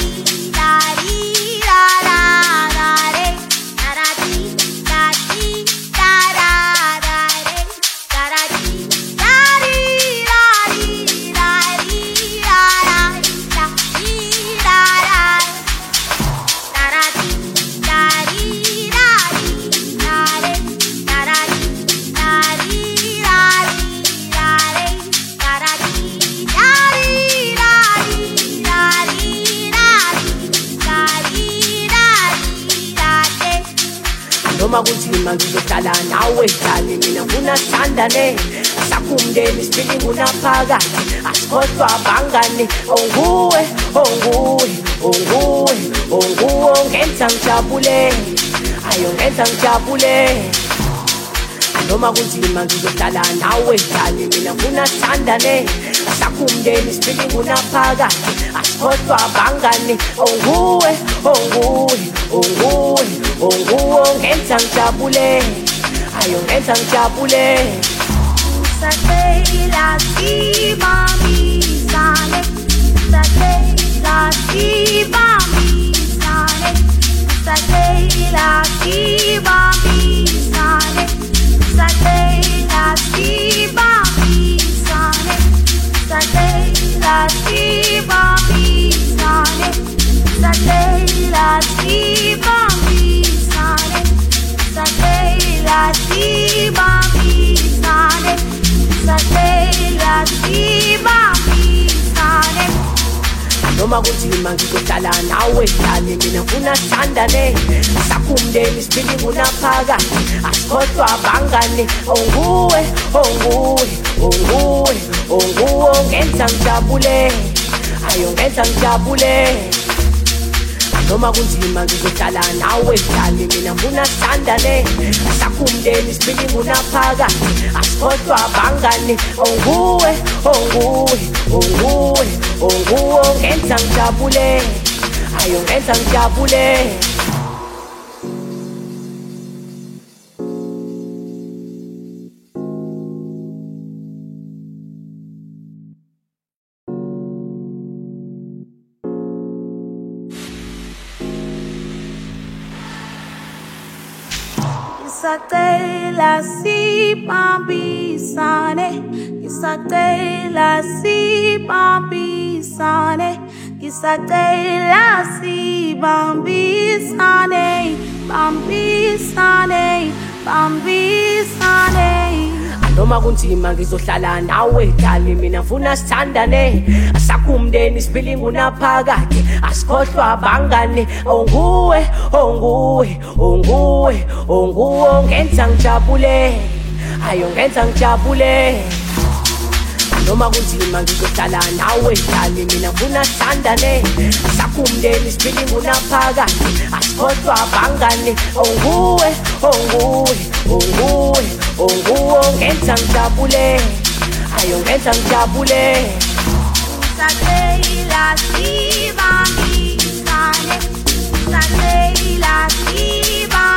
noma kunzima ngizohlala nawe dali mina ngifuna sithandane sakumndeni sibili kunaphakade asikhohlwa abangane onguwe onguwe onguwe onguwe ongenza ngijabule ayo ngenza ngijabule noma kunzima ngizohlala nawe dali mina ngifuna sithandane sakumndeni sibili kunaphakade asikhohlwa abangane onguwe onguwe onguwe onguwe ongenza ngijabule ayo ngenza ngijabule Sakela sibami sale Sakela sibami sale Sakela sibami sale Sakela sibami sale Sakela sibami sale Sakela sibami sale Sakela sibami sale Sakela sibami sale noma kunzima ngizohlala nawe dali mina ngifuna sithandane sakumndeni sibili kunaphakade asikhohlwa abangane onguwe onguwe onguwe onguwe ongenza ngijabule ayo ngenza ngijabule noma kunzima ngizohlala nawe dali mina ngifuna sithandane sakumndeni sibili kunaphakade asikhohlwa abangane onguwe onguwe onguwe onguwe ongenza ngijabule ayo ngenza ngijabule Sakela sibambisane Sakela sibambisane Sakela sibambisane Bambisane Bambisane noma kunzima ngizohlala nawe dali mina ngifuna sithandane sakumndeni sibili kunaphakade asikhohlwa abangane onguwe onguwe onguwe onguwe ongenza ngijabule ayo ngenza ngijabule noma kunzima ngizohlala nawe dali mina ngifuna sithandane sakumndeni sibili kunaphakade asikhohlwa abangane onguwe onguwe onguwe onguwe ongenza ngijabule ayo ngenza ngijabule Sakela sibami sale Sakela sibami